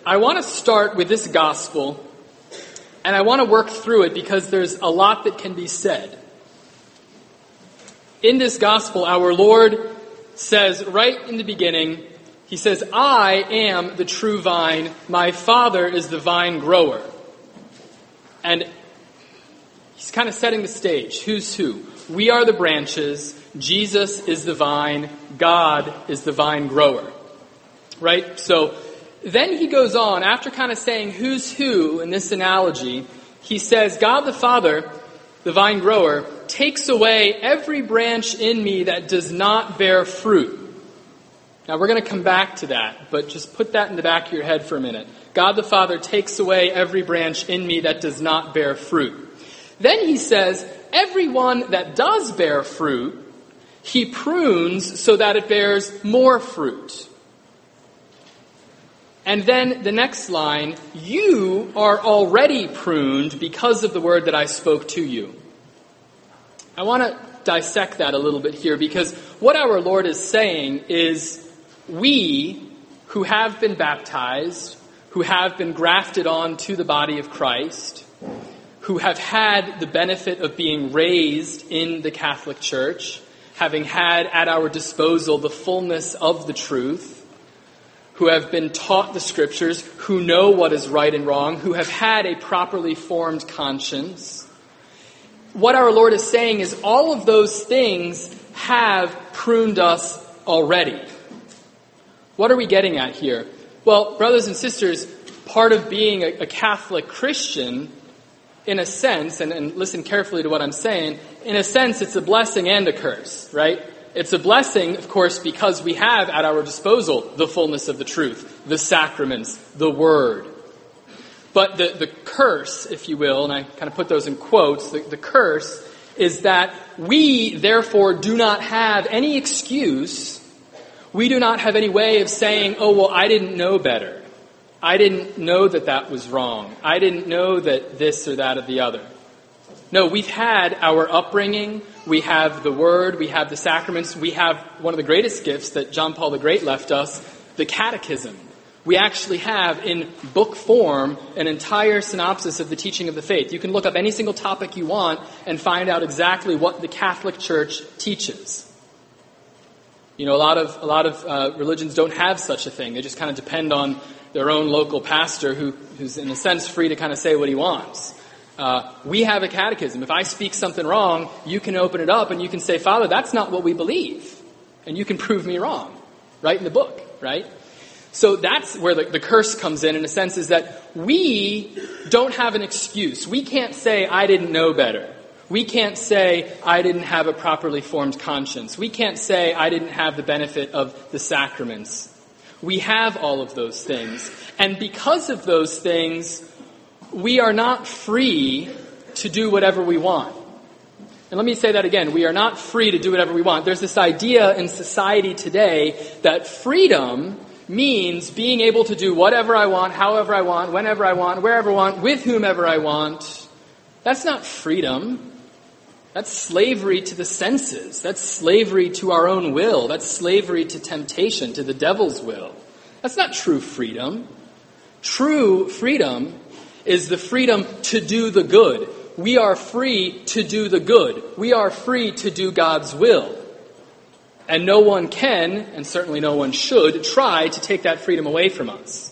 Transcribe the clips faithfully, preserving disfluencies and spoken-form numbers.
I want to start with this gospel, and I want to work through it because there's a lot that can be said. In this gospel, our Lord says right in the beginning, he says, I am the true vine, my Father is the vine grower. And he's kind of setting the stage. Who's who? We are the branches, Jesus is the vine, God is the vine grower. Right? So then he goes on, after kind of saying who's who in this analogy, he says, God the Father, the vine grower, takes away every branch in me that does not bear fruit. Now we're going to come back to that, but just put that in the back of your head for a minute. God the Father takes away every branch in me that does not bear fruit. Then he says, everyone that does bear fruit, he prunes so that it bears more fruit. And then the next line, you are already pruned because of the word that I spoke to you. I want to dissect that a little bit here because what our Lord is saying is we who have been baptized, who have been grafted on to the body of Christ, who have had the benefit of being raised in the Catholic Church, having had at our disposal the fullness of the truth, who have been taught the Scriptures, who know what is right and wrong, who have had a properly formed conscience. What our Lord is saying is all of those things have pruned us already. What are we getting at here? Well, brothers and sisters, part of being a, a Catholic Christian, in a sense, and, and listen carefully to what I'm saying, in a sense it's a blessing and a curse, right? It's a blessing, of course, because we have at our disposal the fullness of the truth, the sacraments, the Word. But the, the curse, if you will, and I kind of put those in quotes, the, the curse is that we, therefore, do not have any excuse. We do not have any way of saying, oh, well, I didn't know better. I didn't know that that was wrong. I didn't know that this or that or the other. No, we've had our upbringing. We have the Word. We have the sacraments. We have one of the greatest gifts that John Paul the Great left us, the Catechism. We actually have in book form an entire synopsis of the teaching of the faith. You can look up any single topic you want and find out exactly what the Catholic Church teaches. You know, a lot of a lot of uh, religions don't have such a thing. They just kind of depend on their own local pastor who, who's in a sense free to kind of say what he wants. Uh, we have a catechism. If I speak something wrong, you can open it up and you can say, Father, that's not what we believe. And you can prove me wrong. Right in the book, right? So that's where the, the curse comes in, in a sense, is that we don't have an excuse. We can't say, I didn't know better. We can't say, I didn't have a properly formed conscience. We can't say, I didn't have the benefit of the sacraments. We have all of those things. And because of those things, we are not free to do whatever we want. And let me say that again. We are not free to do whatever we want. There's this idea in society today that freedom means being able to do whatever I want, however I want, whenever I want, wherever I want, with whomever I want. That's not freedom. That's slavery to the senses. That's slavery to our own will. That's slavery to temptation, to the devil's will. That's not true freedom. True freedom is the freedom to do the good. We are free to do the good. We are free to do God's will. And no one can, and certainly no one should, try to take that freedom away from us.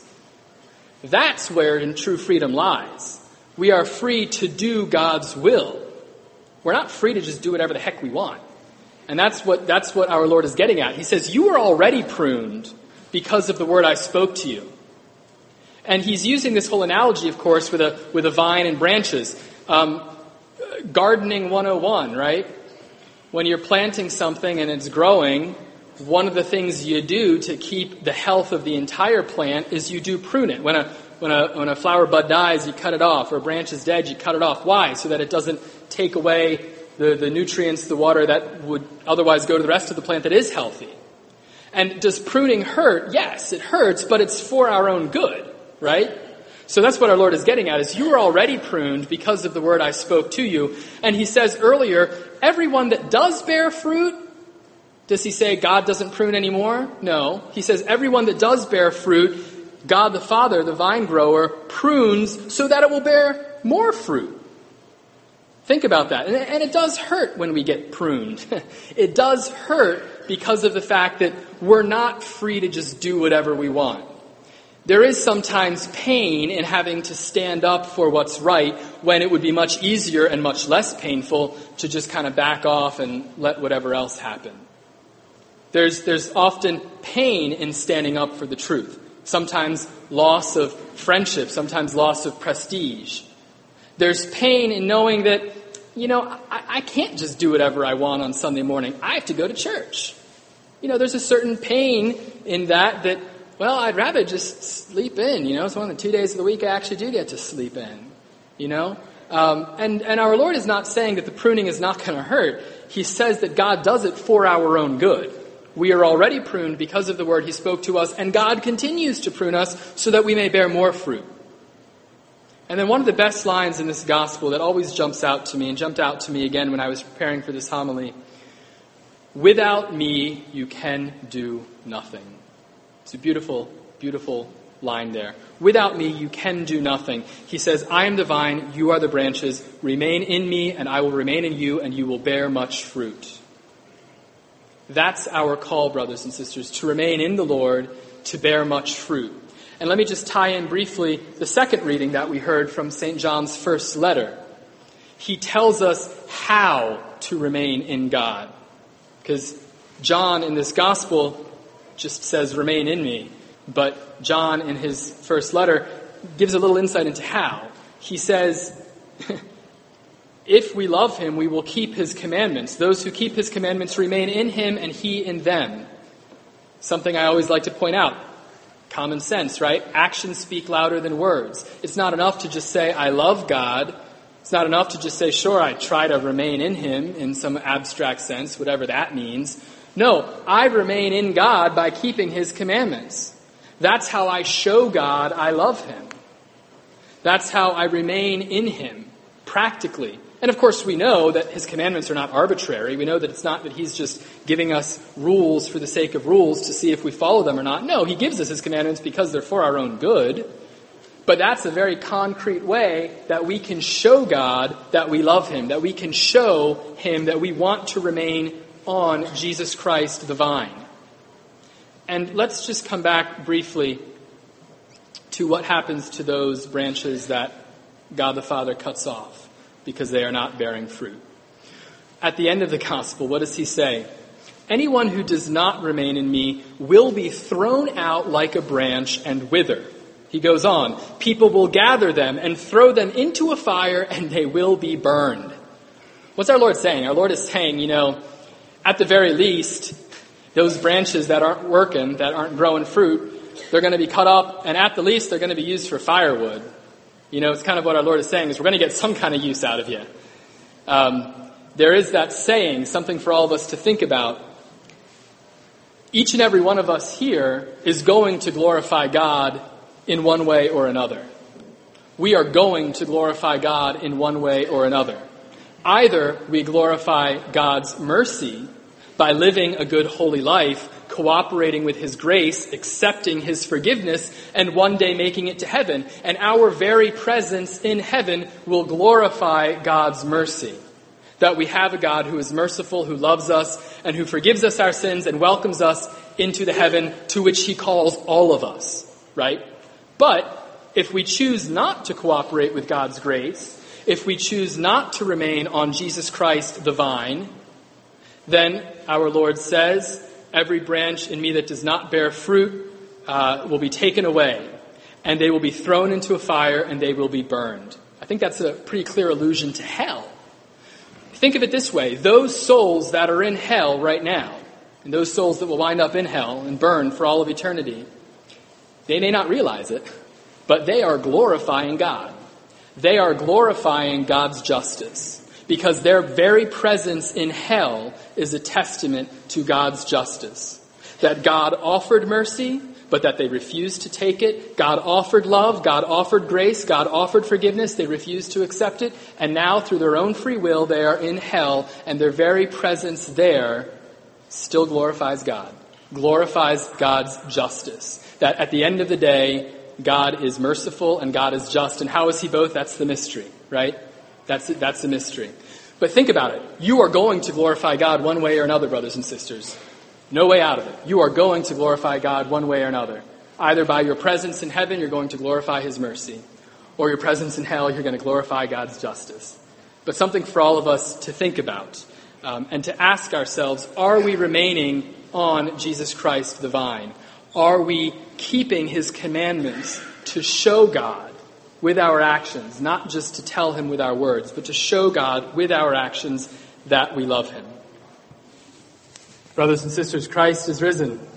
That's where in true freedom lies. We are free to do God's will. We're not free to just do whatever the heck we want. And that's what that's what our Lord is getting at. He says, you are already pruned because of the word I spoke to you. And he's using this whole analogy, of course, with a with a vine and branches. Um, gardening one oh one, right? When you're planting something and it's growing, one of the things you do to keep the health of the entire plant is you do prune it. When a when a when a flower bud dies, you cut it off, or a branch is dead, you cut it off. Why? So that it doesn't take away the, the nutrients, the water that would otherwise go to the rest of the plant that is healthy. And does pruning hurt? Yes, it hurts, but it's for our own good, right? So that's what our Lord is getting at, is you are already pruned because of the word I spoke to you. And he says earlier, everyone that does bear fruit, does he say God doesn't prune anymore? No. He says everyone that does bear fruit, God the Father, the vine grower, prunes so that it will bear more fruit. Think about that. And it does hurt when we get pruned. It does hurt because of the fact that we're not free to just do whatever we want. There is sometimes pain in having to stand up for what's right when it would be much easier and much less painful to just kind of back off and let whatever else happen. There's, there's often pain in standing up for the truth. Sometimes loss of friendship, sometimes loss of prestige. There's pain in knowing that, you know, I, I can't just do whatever I want on Sunday morning. I have to go to church. You know, there's a certain pain in that that, well, I'd rather just sleep in. You know, it's one of the two days of the week I actually do get to sleep in. You know? Um, and, and our Lord is not saying that the pruning is not going to hurt. He says that God does it for our own good. We are already pruned because of the word he spoke to us, and God continues to prune us so that we may bear more fruit. And then one of the best lines in this gospel that always jumps out to me, and jumped out to me again when I was preparing for this homily, without me you can do nothing. It's a beautiful, beautiful line there. Without me you can do nothing. He says, I am the vine, you are the branches. Remain in me, and I will remain in you, and you will bear much fruit. That's our call, brothers and sisters, to remain in the Lord, to bear much fruit. And let me just tie in briefly the second reading that we heard from Saint John's first letter. He tells us how to remain in God. Because John in this gospel just says, remain in me. But John in his first letter gives a little insight into how. He says, if we love him, we will keep his commandments. Those who keep his commandments remain in him and he in them. Something I always like to point out. Common sense, right? Actions speak louder than words. It's not enough to just say, I love God. It's not enough to just say, sure, I try to remain in him in some abstract sense, whatever that means. No, I remain in God by keeping his commandments. That's how I show God I love him. That's how I remain in him, practically. And of course we know that his commandments are not arbitrary. We know that it's not that he's just giving us rules for the sake of rules to see if we follow them or not. No, he gives us his commandments because they're for our own good. But that's a very concrete way that we can show God that we love him, that we can show him that we want to remain on Jesus Christ the vine. And let's just come back briefly to what happens to those branches that God the Father cuts off because they are not bearing fruit. At the end of the gospel, what does he say? Anyone who does not remain in me will be thrown out like a branch and wither. He goes on, people will gather them and throw them into a fire and they will be burned. What's our Lord saying? Our Lord is saying, you know, at the very least, those branches that aren't working, that aren't growing fruit, they're going to be cut up, and at the least, they're going to be used for firewood. You know, it's kind of what our Lord is saying, is we're going to get some kind of use out of you. Um, there is that saying, something for all of us to think about. Each and every one of us here is going to glorify God in one way or another. We are going to glorify God in one way or another. Either we glorify God's mercy by living a good, holy life, cooperating with his grace, accepting his forgiveness, and one day making it to heaven. And our very presence in heaven will glorify God's mercy. That we have a God who is merciful, who loves us, and who forgives us our sins and welcomes us into the heaven to which he calls all of us. Right? But if we choose not to cooperate with God's grace, if we choose not to remain on Jesus Christ the vine, then our Lord says, every branch in me that does not bear fruit uh, will be taken away, and they will be thrown into a fire, and they will be burned. I think that's a pretty clear allusion to hell. Think of it this way. Those souls that are in hell right now, and those souls that will wind up in hell and burn for all of eternity, they may not realize it, but they are glorifying God. They are glorifying God's justice. Because their very presence in hell is a testament to God's justice. That God offered mercy, but that they refused to take it. God offered love, God offered grace, God offered forgiveness, they refused to accept it. And now, through their own free will, they are in hell, and their very presence there still glorifies God. glorifies God's justice. That at the end of the day, God is merciful and God is just. And how is he both? That's the mystery, right? That's that's the mystery. But think about it. You are going to glorify God one way or another, brothers and sisters. No way out of it. You are going to glorify God one way or another. Either by your presence in heaven, you're going to glorify his mercy. Or your presence in hell, you're going to glorify God's justice. But something for all of us to think about um, and to ask ourselves, are we remaining on Jesus Christ the vine? Are we keeping his commandments to show God with our actions, not just to tell him with our words, but to show God with our actions that we love him? Brothers and sisters, Christ is risen.